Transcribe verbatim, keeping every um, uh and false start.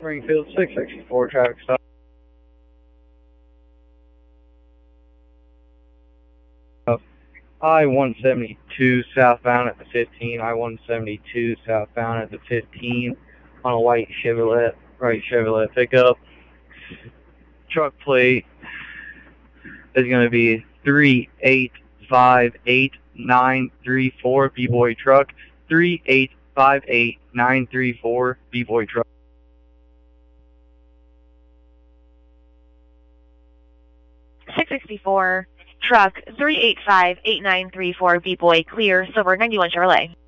Springfield six sixty-four, traffic stop. I one seventy-two southbound at the fifteen, I one seventy-two southbound at the fifteen on a white Chevrolet, right Chevrolet pickup. Truck plate is going to be three eight five eight nine three four, B-Boy truck, three eight five eight nine three four, B-Boy truck. six sixty-four, truck three eight five eight nine three four, B-Boy, clear, silver ninety-one Chevrolet.